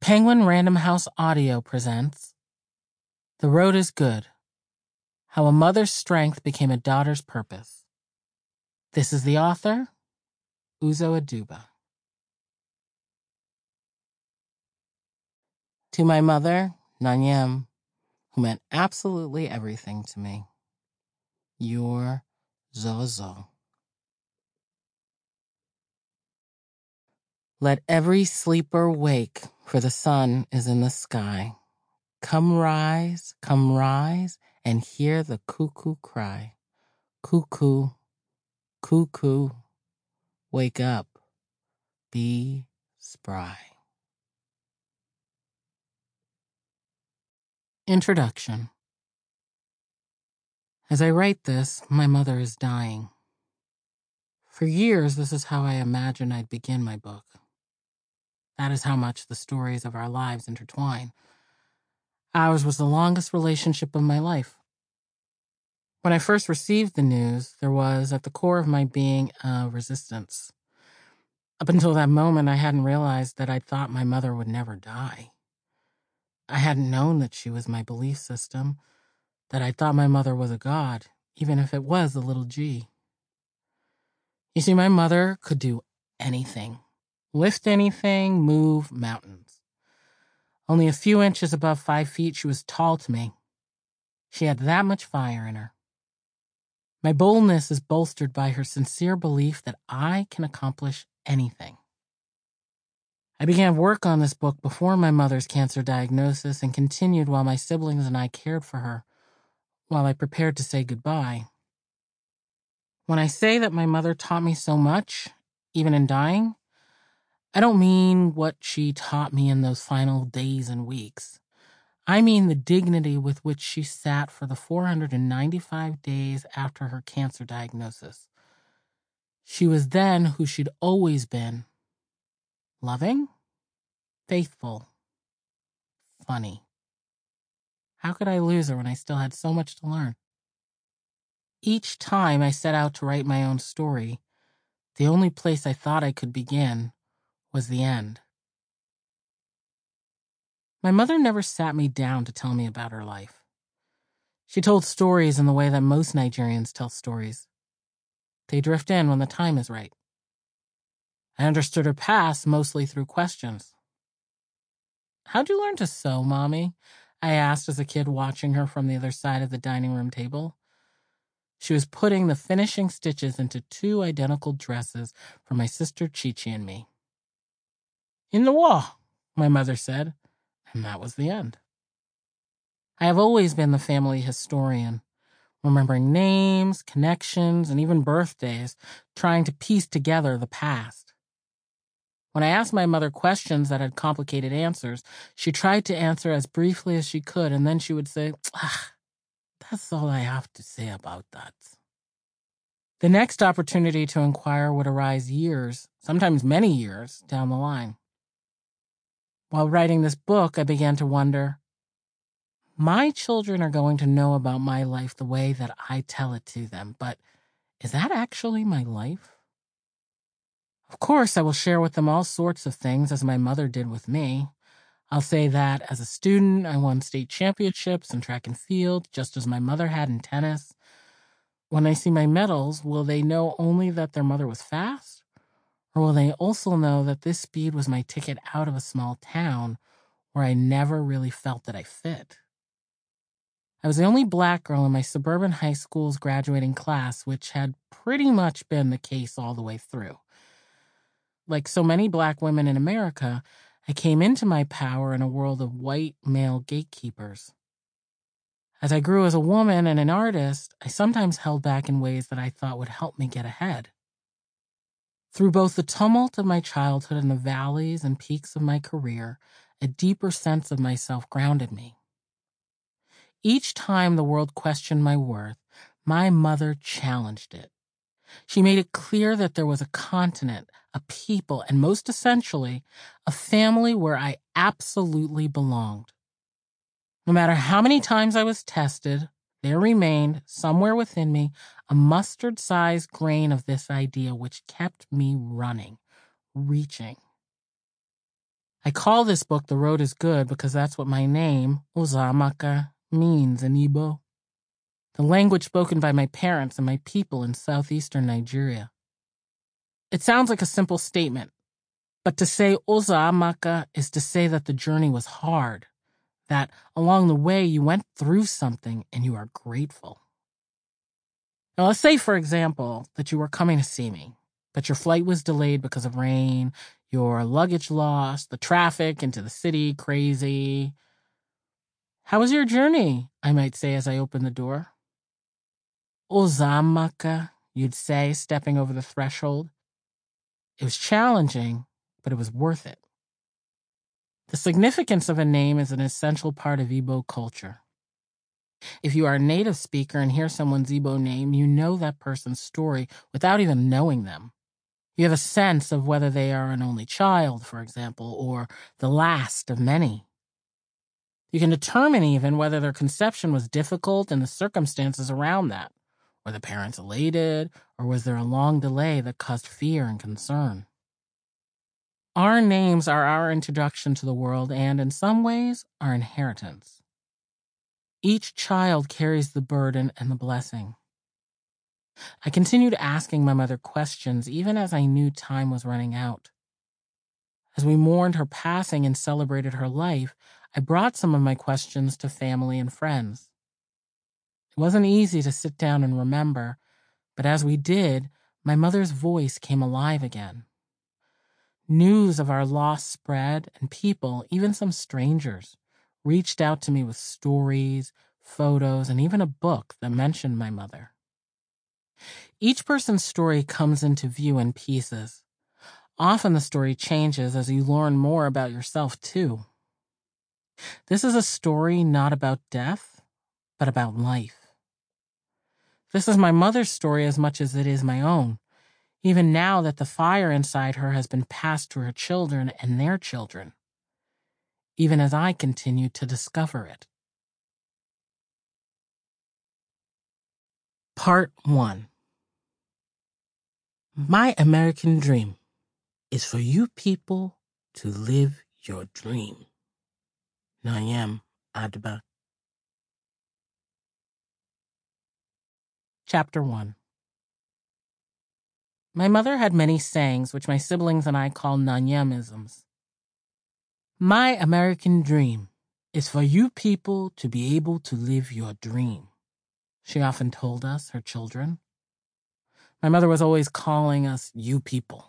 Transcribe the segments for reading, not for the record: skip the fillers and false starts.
Penguin Random House Audio presents The Road is Good: How a Mother's Strength Became a Daughter's Purpose. This is the author, Uzo Aduba. To my mother, Nanyem, who meant absolutely everything to me. Your Zozo. Let every sleeper wake, for the sun is in the sky. Come rise, and hear the cuckoo cry. Cuckoo, cuckoo, wake up, be spry. Introduction. As I write this, my mother is dying. For years, this is how I imagined I'd begin my book. That is how much the stories of our lives intertwine. Ours was the longest relationship of my life. When I first received the news, there was, at the core of my being, a resistance. Up until that moment, I hadn't realized that I'd thought my mother would never die. I hadn't known that she was my belief system, that I thought my mother was a god, even if it was a little g. You see, my mother could do anything. Lift anything, move mountains. Only a few inches above 5 feet, she was tall to me. She had that much fire in her. My boldness is bolstered by her sincere belief that I can accomplish anything. I began work on this book before my mother's cancer diagnosis and continued while my siblings and I cared for her, while I prepared to say goodbye. When I say that my mother taught me so much, even in dying, I don't mean what she taught me in those final days and weeks. I mean the dignity with which she sat for the 495 days after her cancer diagnosis. She was then who she'd always been. Loving, faithful, funny. How could I lose her when I still had so much to learn? Each time I set out to write my own story, the only place I thought I could begin was the end. My mother never sat me down to tell me about her life. She told stories in the way that most Nigerians tell stories. They drift in when the time is right. I understood her past mostly through questions. "How'd you learn to sew, Mommy?" I asked as a kid watching her from the other side of the dining room table. She was putting the finishing stitches into 2 identical dresses for my sister Chichi and me. "In the wall," my mother said, and that was the end. I have always been the family historian, remembering names, connections, and even birthdays, trying to piece together the past. When I asked my mother questions that had complicated answers, she tried to answer as briefly as she could, and then she would say, "That's all I have to say about that." The next opportunity to inquire would arise years, sometimes many years, down the line. While writing this book, I began to wonder, my children are going to know about my life the way that I tell it to them, but is that actually my life? Of course, I will share with them all sorts of things, as my mother did with me. I'll say that as a student, I won state championships in track and field, just as my mother had in tennis. When they see my medals, will they know only that their mother was fast? Or will they also know that this speed was my ticket out of a small town where I never really felt that I fit? I was the only black girl in my suburban high school's graduating class, which had pretty much been the case all the way through. Like so many black women in America, I came into my power in a world of white male gatekeepers. As I grew as a woman and an artist, I sometimes held back in ways that I thought would help me get ahead. Through both the tumult of my childhood and the valleys and peaks of my career, a deeper sense of myself grounded me. Each time the world questioned my worth, my mother challenged it. She made it clear that there was a continent, a people, and most essentially, a family where I absolutely belonged. No matter how many times I was tested, there remained, somewhere within me, a mustard-sized grain of this idea which kept me running, reaching. I call this book The Road is Good because that's what my name, Ozamaka, means in Igbo, the language spoken by my parents and my people in southeastern Nigeria. It sounds like a simple statement, but to say Ozamaka is to say that the journey was hard, that along the way you went through something and you are grateful. Now, let's say, for example, that you were coming to see me, but your flight was delayed because of rain, your luggage lost, the traffic into the city crazy. How was your journey? I might say as I open the door. Ozamaka, you'd say, stepping over the threshold. It was challenging, but it was worth it. The significance of a name is an essential part of Igbo culture. If you are a native speaker and hear someone's Igbo name, you know that person's story without even knowing them. You have a sense of whether they are an only child, for example, or the last of many. You can determine even whether their conception was difficult and the circumstances around that. Were the parents elated, or was there a long delay that caused fear and concern? Our names are our introduction to the world and, in some ways, our inheritance. Each child carries the burden and the blessing. I continued asking my mother questions even as I knew time was running out. As we mourned her passing and celebrated her life, I brought some of my questions to family and friends. It wasn't easy to sit down and remember, but as we did, my mother's voice came alive again. News of our loss spread, and people, even some strangers, reached out to me with stories, photos, and even a book that mentioned my mother. Each person's story comes into view in pieces. Often the story changes as you learn more about yourself, too. This is a story not about death, but about life. This is my mother's story as much as it is my own, even now that the fire inside her has been passed to her children and their children, even as I continue to discover it. Part 1. My American dream is for you people to live your dream. Nayem Adba. Chapter 1. My mother had many sayings which my siblings and I call Nanyemisms. My American dream is for you people to be able to live your dream, she often told us, her children. My mother was always calling us you people.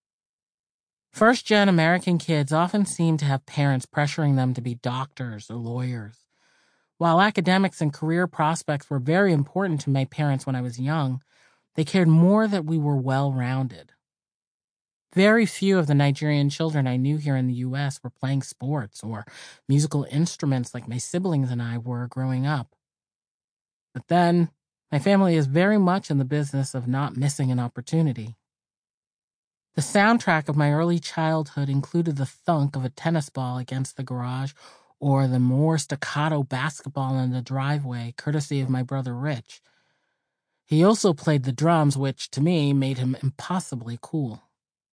First-gen American kids often seem to have parents pressuring them to be doctors or lawyers. While academics and career prospects were very important to my parents when I was young, they cared more that we were well-rounded. Very few of the Nigerian children I knew here in the U.S. were playing sports or musical instruments like my siblings and I were growing up. But then, my family is very much in the business of not missing an opportunity. The soundtrack of my early childhood included the thunk of a tennis ball against the garage or the more staccato basketball in the driveway, courtesy of my brother Rich. He also played the drums, which, to me, made him impossibly cool.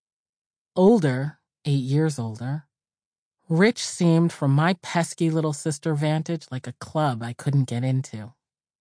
Older, 8 years older, Rich seemed, from my pesky little sister vantage, like a club I couldn't get into.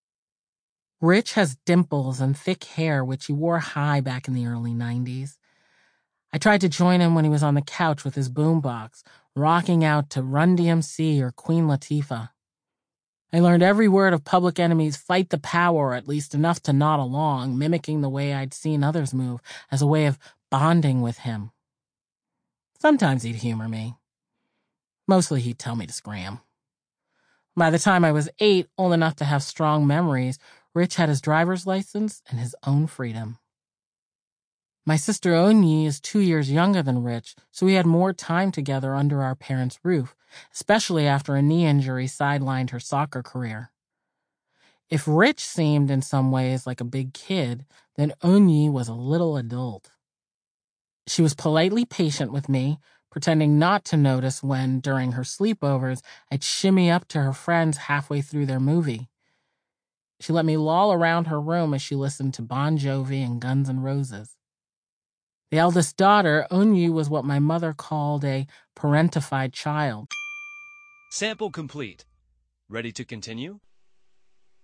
Rich has dimples and thick hair, which he wore high back in the early 90s. I tried to join him when he was on the couch with his boombox, rocking out to Run DMC or Queen Latifah. I learned every word of Public Enemy's Fight the Power, or at least enough to nod along, mimicking the way I'd seen others move as a way of bonding with him. Sometimes he'd humor me. Mostly he'd tell me to scram. By the time I was 8, old enough to have strong memories, Rich had his driver's license and his own freedom. My sister Onyi is 2 years younger than Rich, so we had more time together under our parents' roof, especially after a knee injury sidelined her soccer career. If Rich seemed in some ways like a big kid, then Onyi was a little adult. She was politely patient with me, pretending not to notice when, during her sleepovers, I'd shimmy up to her friends halfway through their movie. She let me loll around her room as she listened to Bon Jovi and Guns N' Roses. The eldest daughter, Onyu, was what my mother called a parentified child. Sample complete. Ready to continue?